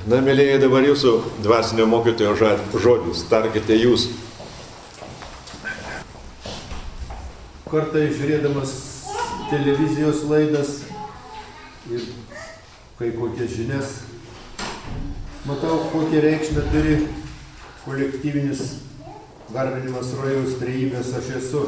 Na, mėlyje, dabar jūsų dvasinio mokytojo žodis, tarkite jūs. Kartą žiūrėdamas televizijos laidas ir kai kokias žinias, matau, kokią reikšmę turi kolektyvinis garbinimas rojaus trejybės. Aš esu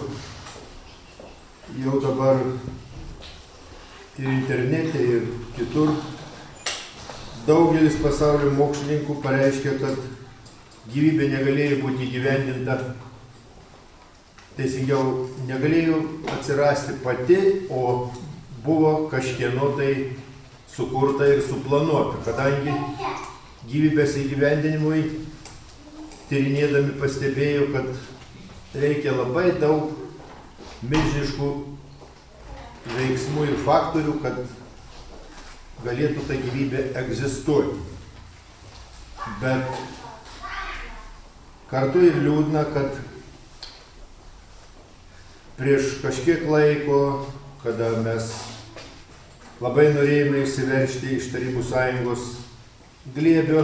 jau dabar ir internete, ir kitur. Daugelis pasaulio mokslininkų pareiškia, kad gyvybė negalėjo būti įgyvendinta, teisingiau, negalėjo atsirasti pati, o buvo kažkieno tai sukurta ir suplanuota, kadangi gyvybės įgyvendinimui tyrinėdami pastebėjo, kad reikia labai daug milžiniškų veiksmų ir faktorių, kad galėtų ta gyvybė egzistuoti. Bet kartu ir liūdna, kad prieš kažkiek laiko, kada mes labai norėjome išsiveržti iš Tarybų Sąjungos glėbio,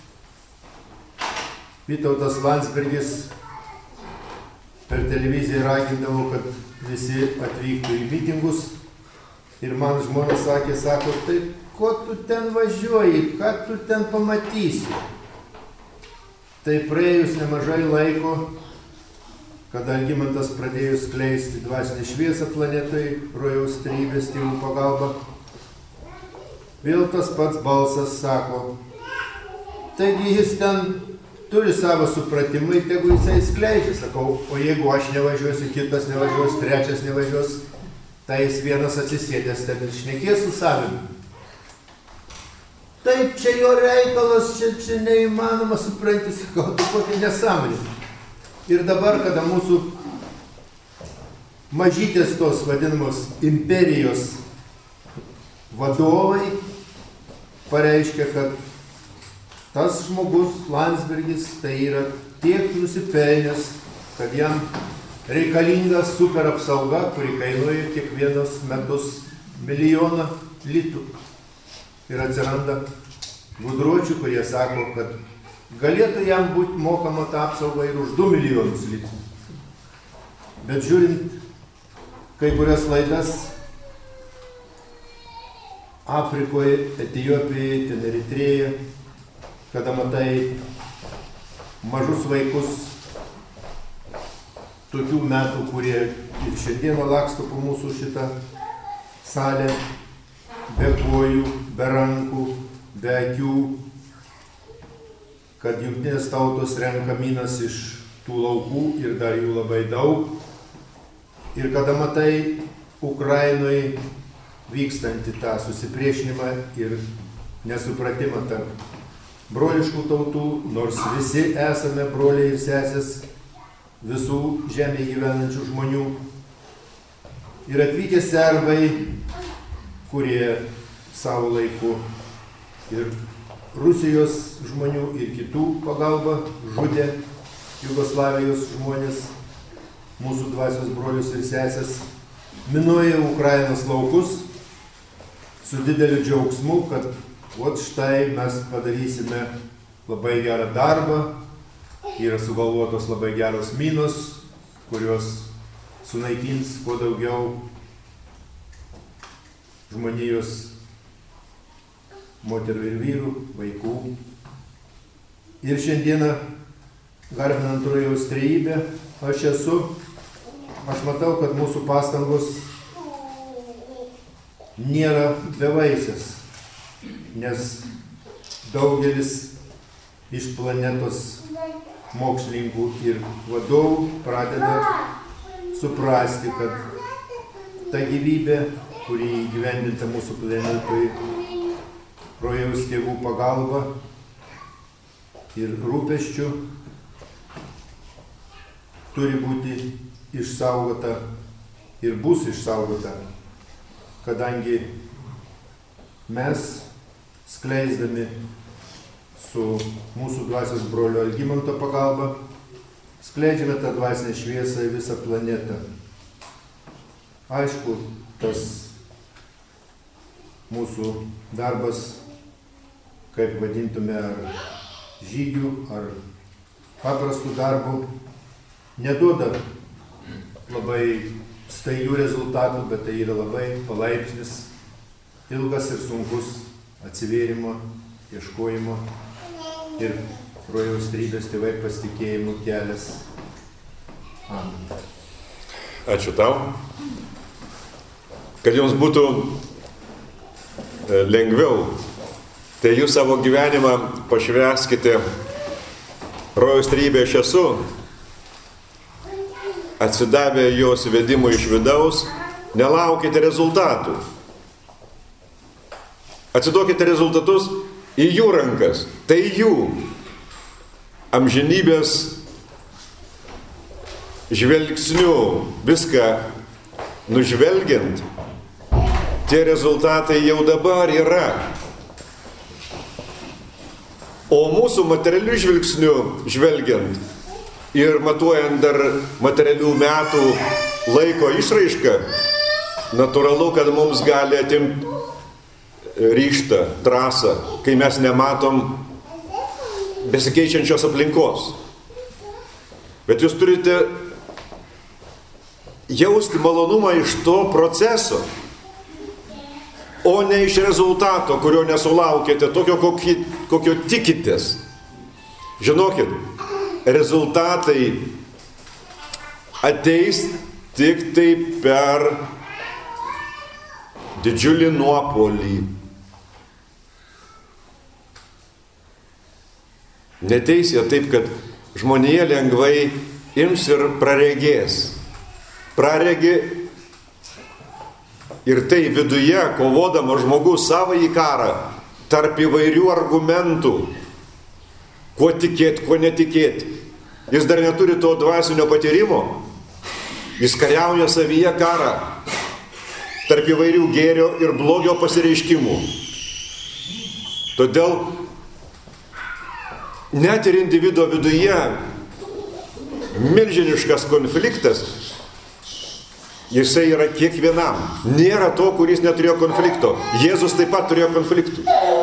Vytautas Landsbergis per televiziją ragindavo, kad visi atvyktų į mitingus. Ir man žmonės sakė, tai ko tu ten važiuoji, ką tu ten pamatysi? Tai praėjus nemažai laiko, kada Algimantas pradėjo skleisti dvasinę šviesą planetai, rojaus trejybės tėvų pagalba, vėl tas pats balsas sako, taigi jis ten turi savo supratimai, tegu jisai skleidžia. Sakau, o jeigu aš nevažiuosiu, kitas nevažiuos, trečias nevažiuos, tai jis vienas atsisėdęs ten ir šnekės su savimi. Taip, čia jo reikalas, čia neįmanoma, supranti, sakau, tu kokia nesąmonė. Ir dabar, kada mūsų mažytės tos vadinamos imperijos vadovai pareiškia, kad tas žmogus, Landsbergis, tai yra tiek nusipelnęs, kad jam reikalinga super apsauga, kuri kainuoja kiekvienos metus milijoną litų. Ir atsiranda gudruočių, kurie sako, kad galėtų jam būti mokama ta apsauga ir už 2 milijonus litų. Bet žiūrint kai kurias laidas Afrikoje, Etiopijoje, ten Eritrėje, kada matai mažus vaikus tokių metų, kurie ir šiandieną laksto po mūsų šitą salę, be kojų, be rankų, be akių, kad jungtinės tautos renka minas iš tų laukų ir dar jų labai daug. Ir kada matai Ukrainoje vykstantį tą susipriešinimą ir nesupratimą tarp broliškų tautų, nors visi esame broliai ir sesės visų žemėje gyvenančių žmonių. Ir atvykę serbai, kurie savo laiku ir Rusijos žmonių ir kitų pagalba žudė Jugoslavijos žmonės, mūsų dvasios brolius ir sesės, minuoja Ukrainos laukus su dideliu džiaugsmu, kad vat štai mes padarysime labai gerą darbą, yra sugalvotos labai geros minos, kurios sunaikins kuo daugiau žmonijos moterų ir vyrų, vaikų. Ir šiandieną, garbinant rojaus trejybę, aš matau, kad mūsų pastangos nėra bevaisės, nes daugelis iš planetos mokslininkų ir vadovų pradeda suprasti, kad ta gyvybė, kuri įgyvendinta mūsų planetoje rojaus tėvų pagalba ir rūpesčių, turi būti išsaugota ir bus išsaugota, kadangi mes, skleisdami su mūsų dvasios brolio Algimanto pagalba, skleidžiame tą dvasinę šviesą į visą planetą. Aišku, tas mūsų darbas kaip vadintume, ar žygių, ar paprastų darbų, neduoda labai staigių rezultatų, bet tai yra labai palaipsnis, ilgas ir sunkus atsivėrimo, ieškojimo ir rojaus trybės tėvai pasitikėjimų kelias. Amen. Ačiū tau. Kad jums būtų lengviau, tai jūs savo gyvenimą pašvęskite rojaus trybė aš esu, atsidavę jos vedimui iš vidaus, nelaukite rezultatų. Atsiduokite rezultatus į jų rankas, tai jų amžinybės žvelgsniu viską nužvelgiant, tie rezultatai jau dabar yra. O mūsų materialių žvilgsnių žvelgiant ir matuojant dar materialių metų laiko išraišką, natūralu, kad mums gali atimti ryžtą, drąsą, kai mes nematom besikeičiančios aplinkos. Bet jūs turite jausti malonumą iš to proceso, o ne iš rezultato, kurio nesulaukėte, tokio, kokio tikitės. Žinokit, rezultatai ateis tik tai per didžiulį nuopuolį. Neteis jie taip, kad žmonija lengvai ims ir praregės. Praregi ir tai viduje, kovodama žmogus savąjį karą, tarp įvairių argumentų, kuo tikėti, kuo netikėti. Jis dar neturi to dvasinio patyrimo. Jis kariauja savyje karą tarp įvairių gėrio ir blogio pasireiškimų. Todėl net ir individo viduje milžiniškas konfliktas, jisai yra kiekvienam. Nėra to, kuris neturėjo konflikto. Jėzus taip pat turėjo konfliktų.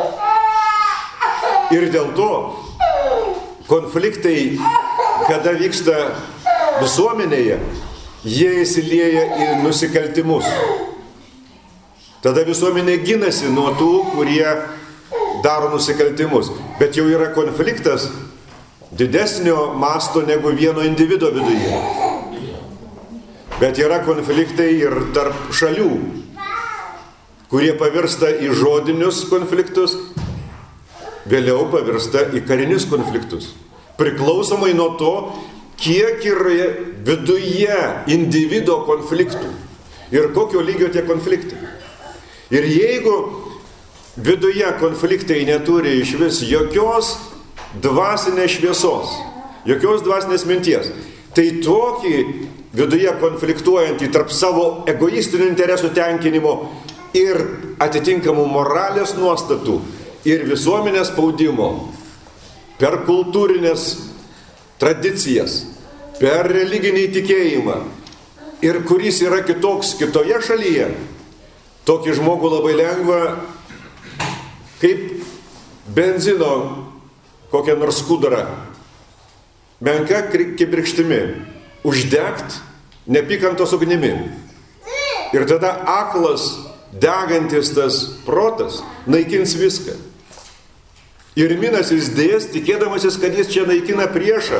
Ir dėl to konfliktai, kada vyksta visuomenėje, jie įsilieja į nusikaltimus. Tada visuomenė ginasi nuo tų, kurie daro nusikaltimus. Bet jau yra konfliktas didesnio masto negu vieno individo viduje. Bet yra konfliktai ir tarp šalių, kurie pavirsta į žodinius konfliktus, vėliau pavirsta į karinius konfliktus. Priklausomai nuo to, kiek yra viduje individo konfliktų ir kokio lygio tie konfliktai. Ir jeigu viduje konfliktai neturi iš vis jokios dvasinės šviesos, jokios dvasinės minties, tai tokį viduje konfliktuojantį tarp savo egoistinių interesų tenkinimo ir atitinkamų moralės nuostatų ir visuomenės spaudimo per kultūrinės tradicijas, per religinį tikėjimą ir kuris yra kitoks kitoje šalyje, tokį žmogų labai lengva kaip benzino kokią nors skudurą, menka kibirkštimi, uždegt nepykantos ugnimi. Ir tada aklas, degantis tas protas, naikins viską. Ir minas jis dės, tikėdamasis, kad jis čia naikina priešą.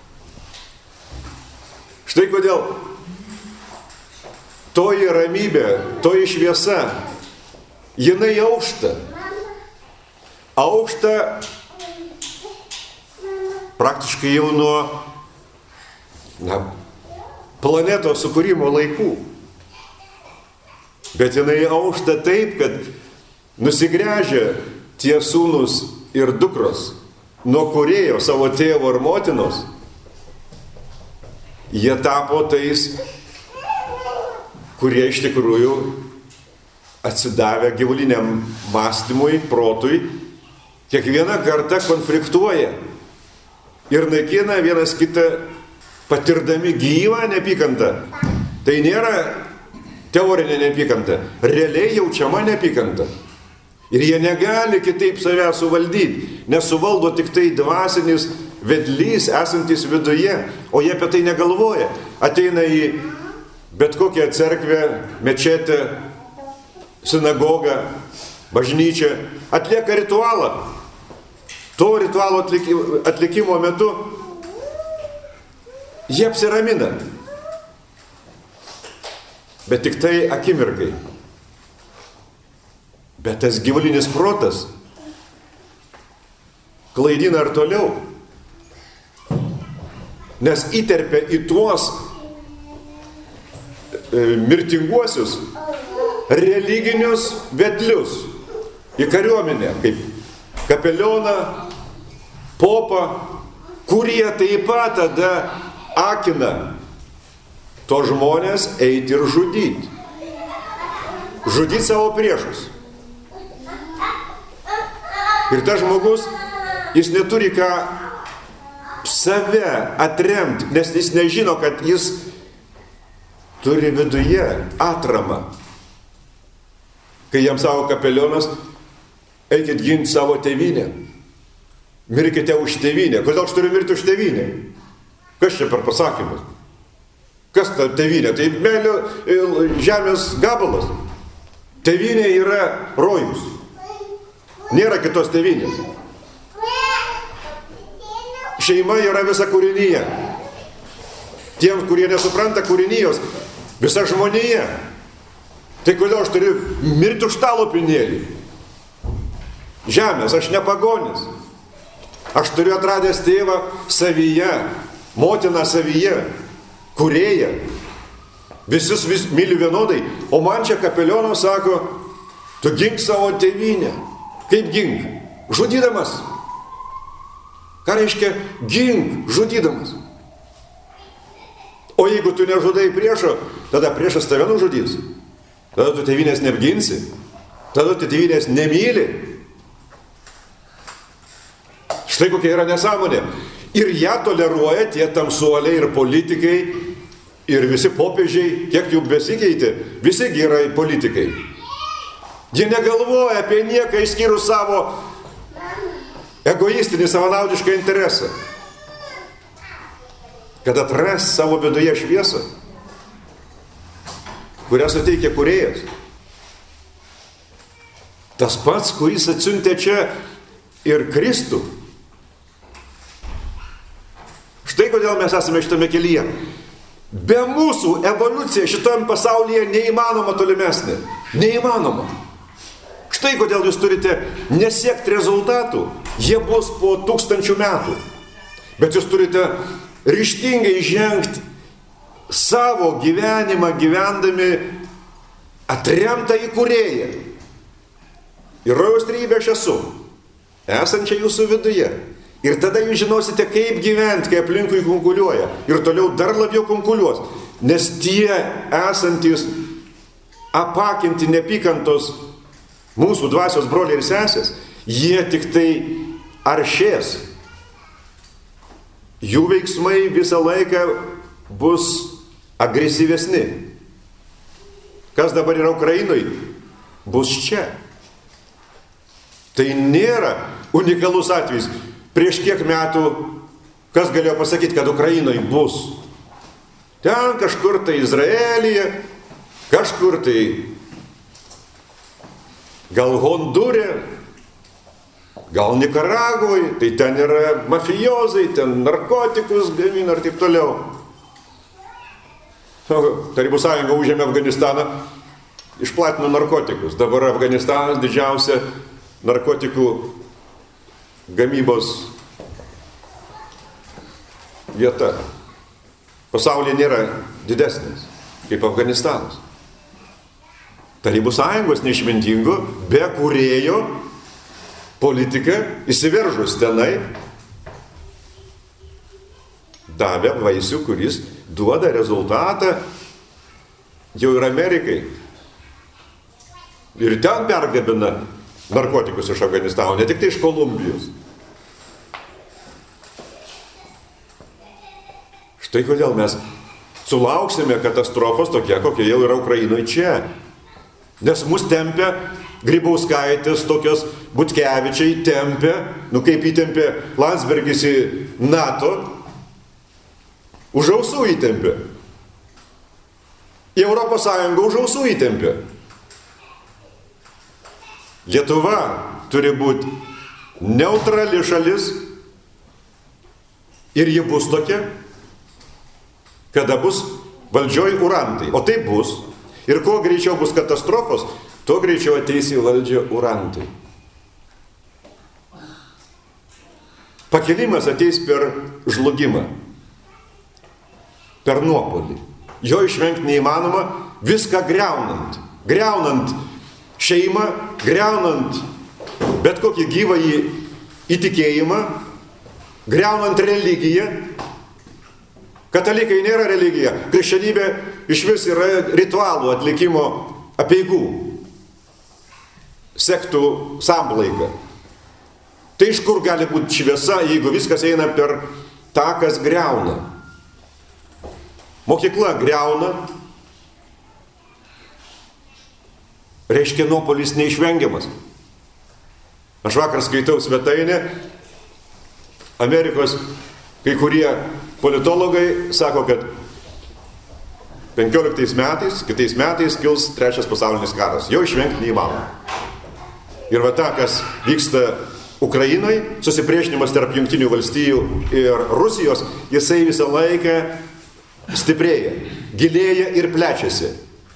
Štai kodėl toji ramybė, toji šviesa, jinai aušta. Aušta praktiškai jau nuo planetos sukūrimo laikų. Bet jinai aušta taip, kad nusigręžia tie sūnus ir dukros nuo kūrėjo savo tėvo ir motinos. Jie tapo tais, kurie iš tikrųjų atsidavę gyvuliniam mąstymui, protui, kiekvieną kartą konfliktuoja ir naikina vienas kitą, patirdami gyvą neapykantą. Tai nėra teorinė neapykanta, realiai jaučiama neapykanta. Ir jie negali kitaip save suvaldyti, nes suvaldo tik tai dvasinis vedlys esantis viduje, o jie apie tai negalvoja. Ateina į bet kokią cerkvę, mečetę, sinagogą, bažnyčią, atlieka ritualą. To ritualo atlikimo metu jie apsiramina. Bet tik tai akimirkai. Bet tas gyvulinis protas klaidina ir toliau. Nes įterpia į tuos mirtinguosius religinius vedlius į kariuomenę, kaip kapelioną, popą, kurie taip pat tada akina to žmonės eiti ir žudyti. Žudyti savo priešus. Ir tas žmogus, jis neturi ką save atremti, nes jis nežino, kad jis turi viduje atramą. Kai jam savo kapelionas, eikit ginti savo tėvynę. Mirkite už tėvynę. Kodėl aš turiu mirti už tėvynę? Kas čia per pasakymus? Kas ta tėvynė? Tai meilė žemės gabalas. Tėvynė yra rojus. Nėra kitos tėvynės. Šeima yra visa kūrinyje. Tiems, kurie nesupranta kūrinijos, visa žmonija. Tai kodėl aš turiu mirti už tą lopinėlį? Žemės, aš ne pagonis. Aš turiu atradęs tėvą savyje, motiną savyje, kūrėją. Visus myliu vienodai. O man čia kapelionas sako, tu gink savo tėvynę. Kaip gink? Žudydamas. Ką reiškia gink, žudydamas? O jeigu tu nežudai priešo, tada priešas tave nužudys. Tada tu tėvynės neapginsi. Tada tu tėvynės nemyli. Štai kokia yra nesąmonė. Ir ją toleruoja tie tamsuoliai ir politikai, ir visi popiežiai, kiek jų besikeitė, visi yra politikai. Jie negalvoja apie nieką išskyrus savo egoistinį, savanaudišką interesą. Kad atras savo viduje šviesą, kurią suteikia kūrėjas. Tas pats, kuris atsiuntė čia ir Kristų. Štai kodėl mes esame šitame kelyje. Be mūsų evoliucija šitam pasaulyje neįmanoma tolimesnė. Neįmanoma. Štai kodėl jūs turite nesiekti rezultatų. Jie bus po 1000 metų. Bet jūs turite ryžtingai žengti savo gyvenimą gyvendami atremtą į kūrėją. Ir rojaus trejybę aš esu, esančia jūsų viduje. Ir tada jūs žinosite, kaip gyventi, kai aplinkui kunkuliuoja. Ir toliau dar labiau kunkuliuos. Nes tie esantys apakinti nepykantos mūsų dvasios broliai ir sesės, jie tik tai aršės. Jų veiksmai visą laiką bus agresyvesni. Kas dabar yra Ukrainoj, bus čia. Tai nėra unikalus atvejis. Prieš kiek metų, kas galėjo pasakyti, kad Ukrainoj bus? Ten kažkur tai Izraelyje, kažkur tai gal Hondūre, gal Nikaragvoje, tai ten yra mafijozai, ten narkotikus gamina ir taip toliau. Tarybų sąjunga užėmė Afganistaną, išplatino narkotikus. Dabar Afganistanas didžiausia narkotikų gamybos vieta. Pasaulyje nėra didesnis kaip Afganistanas. Tarybų sąjungos neišmintingų, be kūrėjo politika įsiveržus tenai davė vaisių, kuris duoda rezultatą jau ir Amerikai. Ir ten pergabina narkotikus iš Afganistano, ne tik tai iš Kolumbijos. Štai kodėl mes sulauksime katastrofos tokia, kokia jau yra Ukrainoje čia. Nes mus tempia Grybauskaitės, tokios Butkevičiai tempė, kaip įtempė Landsbergis į NATO, už ausų įtempė. Į Europos Sąjungą už ausų įtempė. Lietuva turi būti neutrali šalis ir ji bus tokia, kada bus valdžioj urantai. O tai bus. Ir kuo greičiau bus katastrofos, tuo greičiau ateis į valdžią urantai. Pakilimas ateis per žlugimą, per nuopolį. Jo išvengti neįmanoma, viską greunant. Greunant šeimą, greunant bet kokį gyvąjį įtikėjimą, greunant religiją. Katalikai nėra religija. Krikščionybė iš vis yra ritualų atlikimo apeigų. Sektų samplaika. Tai iš kur gali būti šviesa, jeigu viskas eina per tą, kas greuna? Mokykla greuna, reiškia nuopolis neišvengiamas. Aš vakar skaitau svetainę, Amerikos kai kurie politologai sako, kad 15 metais, kitais metais kils trečias pasaulinis karas. Jo išvengti neįmanoma. Ir va ta, kas vyksta Ukrainoje, susipriešinimas tarp Jungtinių valstijų ir Rusijos, jisai visą laiką stiprėja, gilėja ir plečiasi.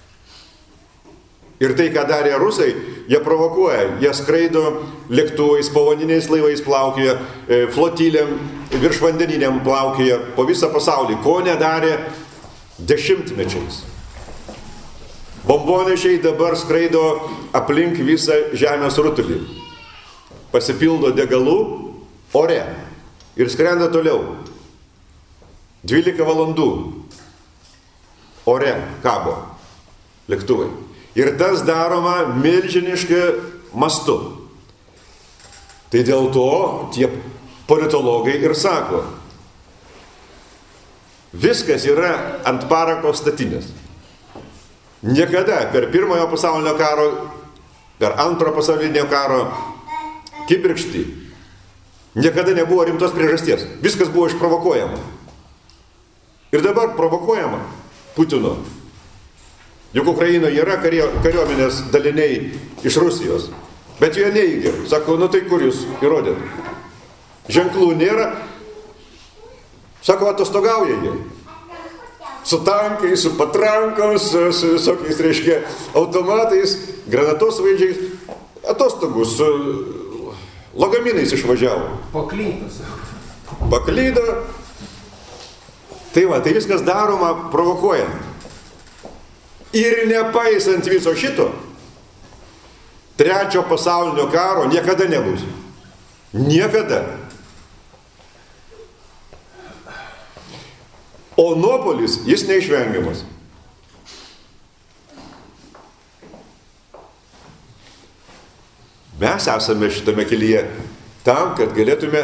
Ir tai, ką darė rusai, jie provokuoja, jie skraido lėktuvais, povandeniniais laivais plaukioja, flotilėm, viršvandeniniam plaukioja po visą pasaulį, ko nedarė dešimtmečiais. Bombonešiai dabar skraido aplink visą žemės rutulį, pasipildo degalų ore ir skrenda toliau. 12 valandų ore kabo lėktuvai. Ir tas daroma milžiniškai mastu. Tai dėl to tie politologai ir sako, viskas yra ant parako statinės. Niekada per pirmojo pasaulinio karo, per antro pasaulinio karo kibirkštį niekada nebuvo rimtos priežasties. Viskas buvo išprovokuojama. Ir dabar provokuojama Putino. Juk Ukrainoje yra kariuomenės daliniai iš Rusijos. Bet jie neigia. Sako, tai kur jūs įrodėt? Ženklų nėra. Sako, atostogauja jie. Su tankais, su patrankom, su visokiais, reiškia, automatais, granatosvaidžiais. Atostogų su lagaminais išvažiavo. Paklydo. Tai va, tai viskas daroma provokuojant. Ir nepaisant viso šito, trečio pasaulinio karo niekada nebus. Niekada. O nuopolis, jis neišvengiamas. Mes esame šitame kelyje tam, kad galėtume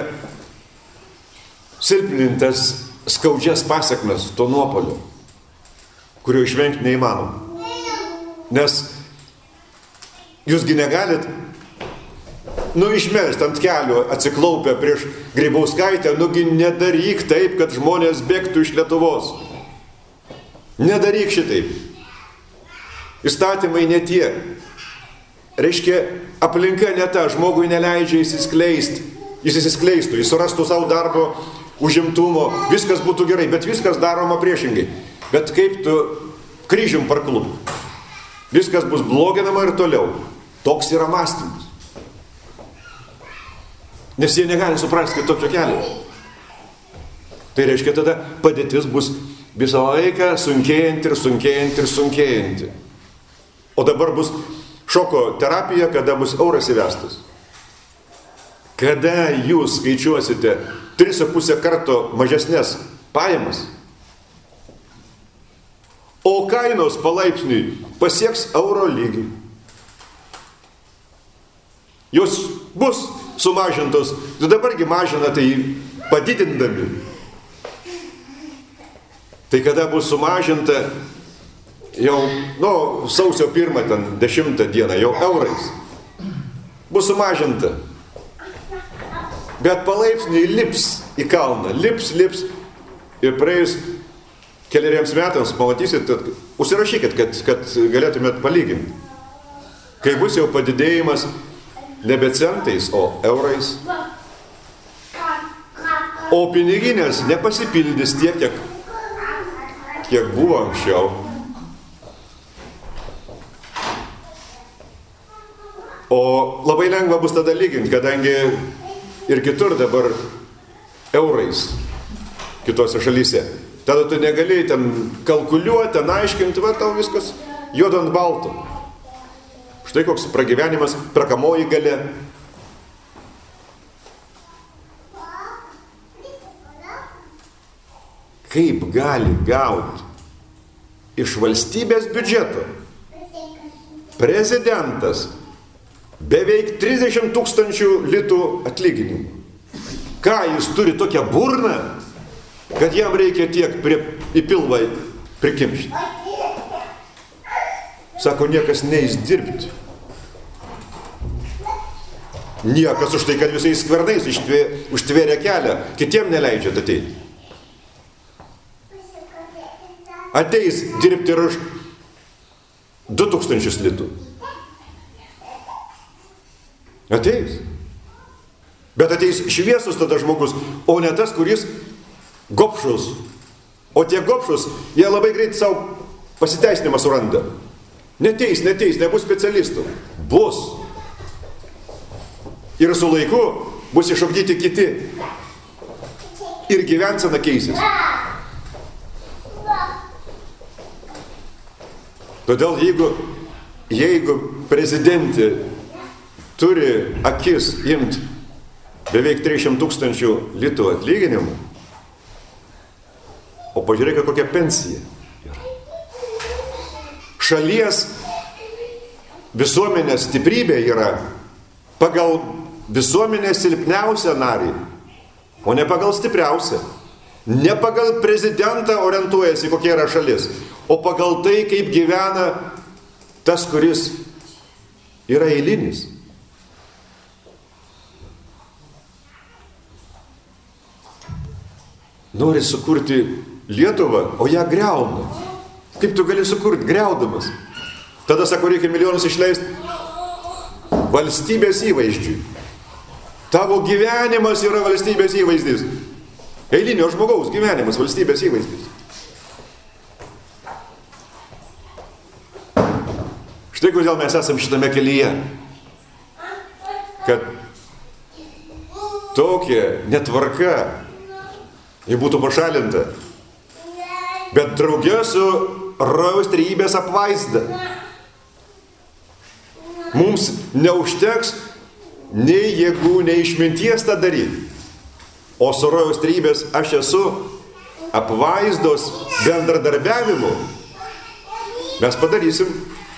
silpnintas skaudžias pasiekmes to nuopolio, kurio išvengti neįmanoma. Nes jūsgi negalit išmelst ant kelio atsiklaupę prieš Grybauskaitę, nedaryk taip, kad žmonės bėgtų iš Lietuvos. Nedaryk šitaip. Įstatymai ne tie. Reiškia, aplinka ne ta, žmogui neleidžia įsiskleisti. Jis įsiskleistų, jis surastų savo darbo, užimtumo, viskas būtų gerai, bet viskas daroma priešingai. Bet kaip tu kryžium parklūp? Viskas bus bloginama ir toliau. Toks yra mąstymas. Nes jie negali suprasti kitokio kelio. Tai reiškia, tada padėtis bus visą laiką sunkėjanti ir sunkėjanti ir sunkėjanti. O dabar bus šoko terapija, kada bus euras įvestas. Kada jūs skaičiuosite 3,5 karto mažesnės pajamas, o kainos palaipsniui pasieks euro lygį. Jos bus sumažintos, dabargi mažina tai padidindami. Tai kada bus sumažinta jau, sausio 1, 10 dieną, jau eurais. bus sumažinta. Bet palaipsniui lips į kalną, lips. Ir praėjus keleriems metams pamatysit, užsirašykit, kad galėtumėt palyginti. Kai bus jau padidėjimas nebe centais, o eurais. O piniginės nepasipildys tiek, kiek buvo anksčiau. O labai lengva bus tada lyginti, kadangi ir kitur dabar eurais, kitose šalyse. Tada tu negali ten kalkuliuoti, ten aiškinti, va tau viskas juodo ant balto. Štai koks pragyvenimas, perkamoji galia. Kaip gali gauti iš valstybės biudžeto prezidentas beveik 30 000 litų atlyginimų? Ką jis turi tokią burną, kad jam reikia tiek į pilvą prikimšti? Sako, niekas neis dirbti. Niekas už tai, kad visais skvernais užtvėrė kelią, kitiem neleidžiat ateiti. Ateis dirbti ir už 2000 litų. Ateis. Bet ateis šviesus tada žmogus, o ne tas, kuris gopšus. O tie gopšus, jie labai greit savo pasiteisinimą suranda. Neteis, nebus specialistų. Bus. Ir su laiku bus išugdyti kiti. Ir gyvensena keisis. Todėl jeigu prezidentė turi akis imti beveik 300 000 litų atlyginimų, o pažiūrėk, kokia pensija yra. Šalies visuomenės stiprybė yra pagal visuomenės silpniausią narį, o ne pagal stipriausią. Ne pagal prezidentą orientuojasi, kokia yra šalis, o pagal tai, kaip gyvena tas, kuris yra eilinis. Nori sukurti Lietuvą, o ją griauna. Kaip tu gali sukurti griaudamas? Tada, sako, reikia milijonus išleisti valstybės įvaizdžiui. Tavo gyvenimas yra valstybės įvaizdis. Eilinio žmogaus gyvenimas valstybės įvaizdis. Štai kodėl mes esam šitame kelyje. Kad tokia netvarka ji būtų pašalinta. Bet drauge su rojaus trejybės apvaizda. Mums neužteks nei jėgų, nei išminties tą daryti. O su rojaus trejybės aš esu apvaizdos bendradarbiavimu. Mes padarysim,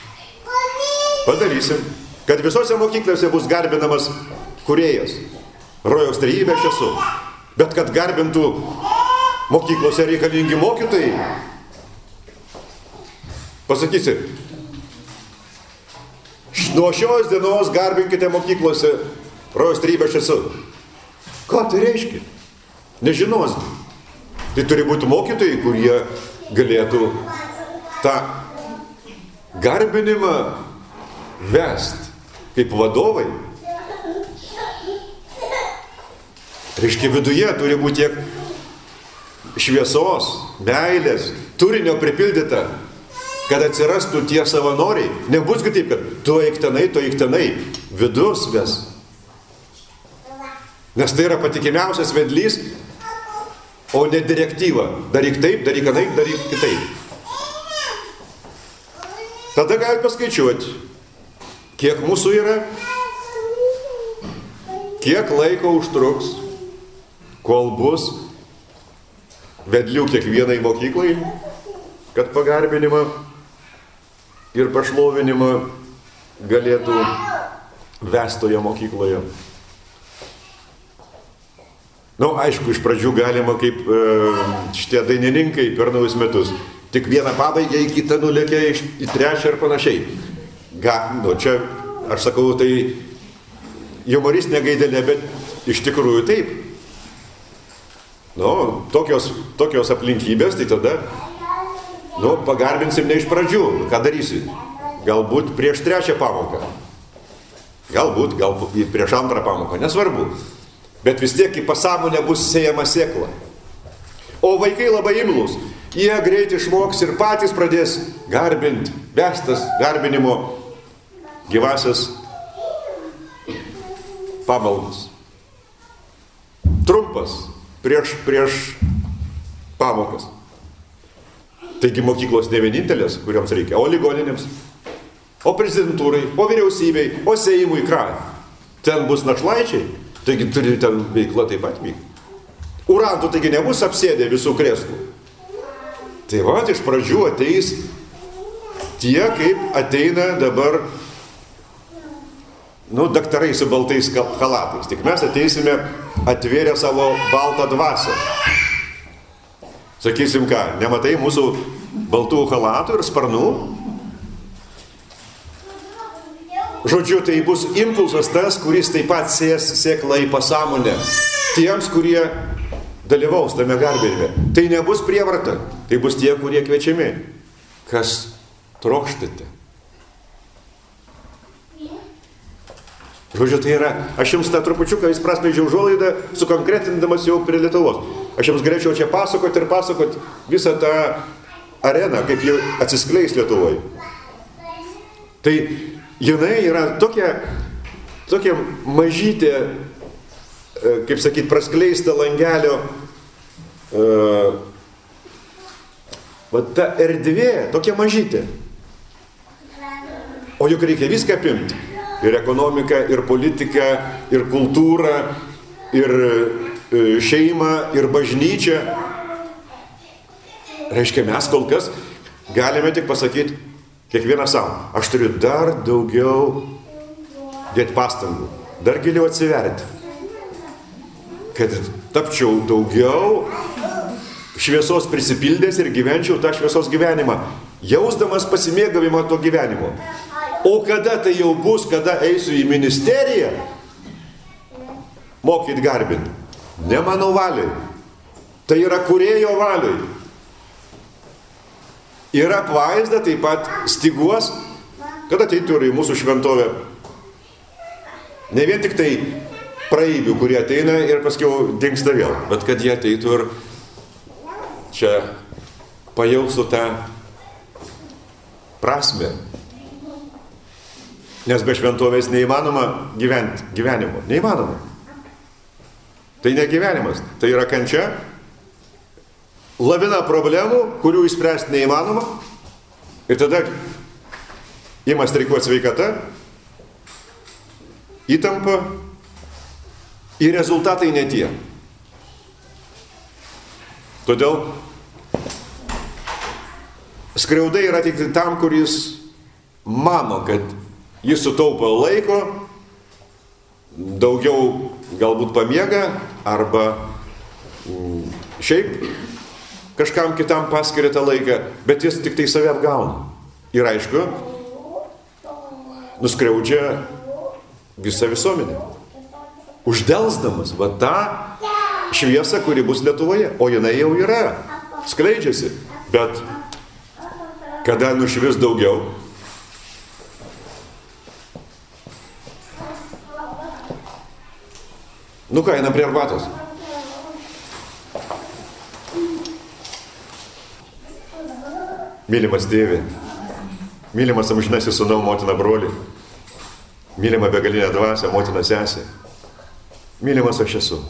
kad visose mokyklose bus garbinamas kūrėjas. Rojaus trejybė aš esu. Bet kad garbintų mokyklose reikalingi mokytojai, pasakysi, nuo šios dienos garbinkite mokyklose rojaus trejybę aš esu. Ką tai reiškia? Nežinos. Tai turi būti mokytojai, kurie galėtų tą garbinimą vest kaip vadovai. Reiškia, viduje turi būti tiek šviesos, meilės, turinio pripildyta, kad atsirastų tie savanoriai. Nebusgi taip, kad tu eik tenai, vidus ves. Nes tai yra patikimiausias vedlys, o ne direktyva. Daryk taip, daryk anaip, daryk kitaip. Tada galite paskaičiuoti, kiek mūsų yra, kiek laiko užtruks, kol bus vedlių kiekvienai mokyklai, kad pagarbinimą ir pašlovinimą galėtų vestoje mokykloje. Aišku, iš pradžių galima kaip šitie dainininkai per naujus metus. Tik vieną pabaigę, į kitą nulėkė į trečią ir panašiai. Čia, aš sakau, tai jumoristinė gaidelė, bet iš tikrųjų taip. Nu, tokios aplinkybės, tai tada, pagarbinsim ne iš pradžių. Ką darysi? Galbūt prieš 3 pamoką. Galbūt prieš 2 pamoką, nesvarbu. Bet vis tiek į pasąmonę bus sėjama sėkla. O vaikai labai imlūs. Jie greit išmoks ir patys pradės garbinti, vestas garbinimo gyvasias pamaldas. Trumpas, prieš pamokas. Taigi mokyklos ne vienintelės, kuriuoms reikia, o ligoninėms, o prezidentūrai, o vyriausybei, o Seimui ką. Ten bus našlaičiai, taigi turi ten veikla taip pat vykti. Urantų taigi nebus apsėdę visų krėslų. Tai va, iš pradžių ateis tie, kaip ateina dabar, daktarai su baltais chalatais. Tik mes ateisime atvėrę savo baltą dvasią. Sakysim ką, nematai mūsų baltų chalatų ir sparnų? Žodžiu, tai bus impulsas tas, kuris taip pat sės sėklą į pasąmonę tiems, kurie dalyvaus tame garbinime. Tai nebus prievarta, tai bus tie, kurie kviečiami. Kas trokštate? Žodžiu, tai yra, aš jums tą trupučiuką įsprasmeidžiau užuolaidą, sukonkretindamas jau prie Lietuvos. Aš jums galėčiau čia pasakoti visą tą areną, kaip jau atsiskleis Lietuvoje. Tai jinai yra tokia mažytė, kaip sakyt, praskleista langelio, ta erdvė, tokia mažytė. O juk reikia viską apimti. Ir ekonomiką, ir politiką, ir kultūrą, ir šeimą, ir bažnyčią. Reiškia, mes kol kas galime tik pasakyti kiekvieną savo. Aš turiu dar daugiau dėti pastangų, dar giliau atsiverti, kad tapčiau daugiau šviesos prisipildęs ir gyvenčiau tą šviesos gyvenimą, jausdamas pasimėgavimą to gyvenimo. O kada tai jau bus, kada eisiu į ministeriją, mokyt garbinti? Ne mano valiai. Tai yra kūrėjo valiai. Yra apvaizda, taip pat stiguos, kada tai turi mūsų šventovę. Ne vien tik tai praeivių, kurie ateina ir paskiau dingsta vėl, bet kad jie ateitų ir čia pajaustų tą prasmę. Nes be šventovės neįmanoma gyventi gyvenimo. Neįmanoma. Tai ne gyvenimas, tai yra kančia, lavina problemų, kurių išspręsti neįmanoma. Ir tada ima streikuoti sveikata, įtampa ir rezultatai ne tie. Todėl skriaudai yra tik tam, kuris mano, kad jis sutaupo laiko, daugiau galbūt pamiega, arba šiaip kažkam kitam paskiria tą laiką, bet jis tik tai save apgauna. Ir aišku, nuskriaudžia visą visuomenę. Uždelsdamas tą šviesą, kuri bus Lietuvoje. O jinai jau yra, skleidžiasi. Bet kada nušvis daugiau, einam prie arbatos. Mylimas Tėve, mylimas amžinasis Sūnau, motina broli, mylima begalinė dvasia, motina sesė, mylimas aš esu.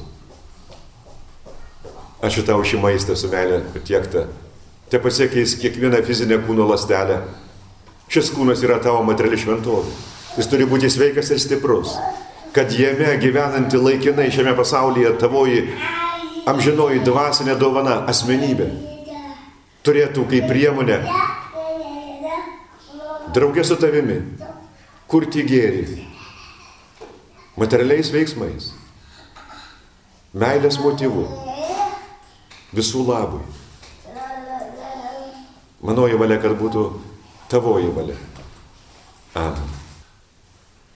Ačiū tau šį maistą su meilė patiektą. Te pasiekiais kiekvieną fizinę kūno ląstelę. Šis kūnas yra tavo materiali šventovė. Jis turi būti sveikas ir stiprus, kad jame gyvenanti laikinai šiame pasaulyje tavoji amžinoji dvasinė dovana, asmenybė, turėtų kaip priemonę draugė su tavimi kurti gėrį materialiais veiksmais, meilės motyvu, visų labui. Manoji valia, kad būtų tavoji valia. Amen.